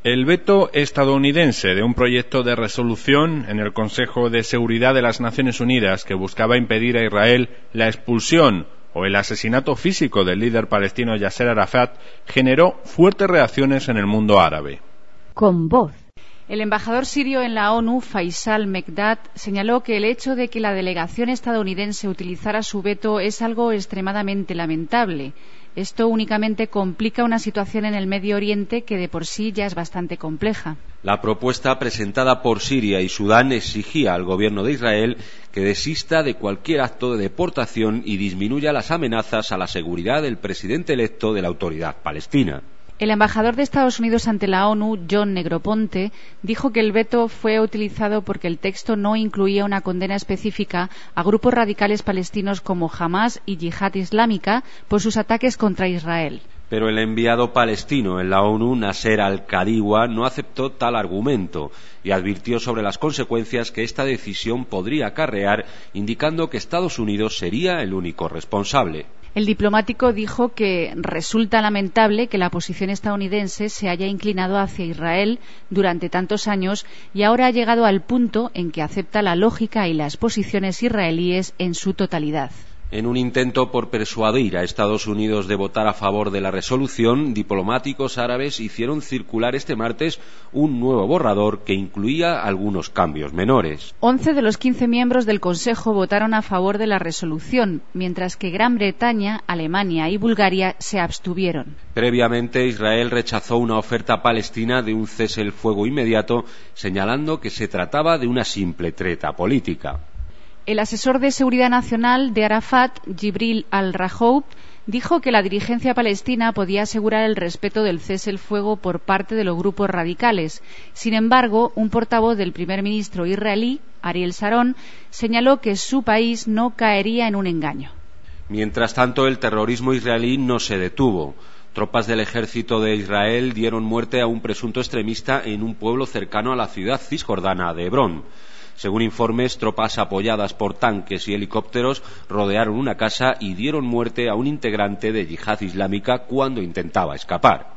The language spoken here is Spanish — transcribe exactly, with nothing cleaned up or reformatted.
El veto estadounidense de un proyecto de resolución en el Consejo de Seguridad de las Naciones Unidas que buscaba impedir a Israel la expulsión o el asesinato físico del líder palestino Yasser Arafat generó fuertes reacciones en el mundo árabe. Con voz. El embajador sirio en la ONU, Faisal Mekdad, señaló que el hecho de que la delegación estadounidense utilizara su veto es algo extremadamente lamentable. Esto únicamente complica una situación en el Medio Oriente que de por sí ya es bastante compleja. La propuesta presentada por Siria y Sudán exigía al gobierno de Israel que desista de cualquier acto de deportación y disminuya las amenazas a la seguridad del presidente electo de la Autoridad Palestina. El embajador de Estados Unidos ante la ONU, John Negroponte, dijo que el veto fue utilizado porque el texto no incluía una condena específica a grupos radicales palestinos como Hamás y Yihad Islámica por sus ataques contra Israel. Pero el enviado palestino en la ONU, Nasser Al-Kadiwa, no aceptó tal argumento y advirtió sobre las consecuencias que esta decisión podría acarrear, indicando que Estados Unidos sería el único responsable. El diplomático dijo que resulta lamentable que la posición estadounidense se haya inclinado hacia Israel durante tantos años y ahora ha llegado al punto en que acepta la lógica y las posiciones israelíes en su totalidad. En un intento por persuadir a Estados Unidos de votar a favor de la resolución, diplomáticos árabes hicieron circular este martes un nuevo borrador que incluía algunos cambios menores. Once de los quince miembros del Consejo votaron a favor de la resolución, mientras que Gran Bretaña, Alemania y Bulgaria se abstuvieron. Previamente, Israel rechazó una oferta palestina de un cese el fuego inmediato, señalando que se trataba de una simple treta política. El asesor de Seguridad Nacional de Arafat, Jibril al-Rahoub, dijo que la dirigencia palestina podía asegurar el respeto del cese el fuego por parte de los grupos radicales. Sin embargo, un portavoz del primer ministro israelí, Ariel Sharon, señaló que su país no caería en un engaño. Mientras tanto, el terrorismo israelí no se detuvo. Tropas del ejército de Israel dieron muerte a un presunto extremista en un pueblo cercano a la ciudad cisjordana de Hebrón. Según informes, tropas apoyadas por tanques y helicópteros rodearon una casa y dieron muerte a un integrante de Yihad Islámica cuando intentaba escapar.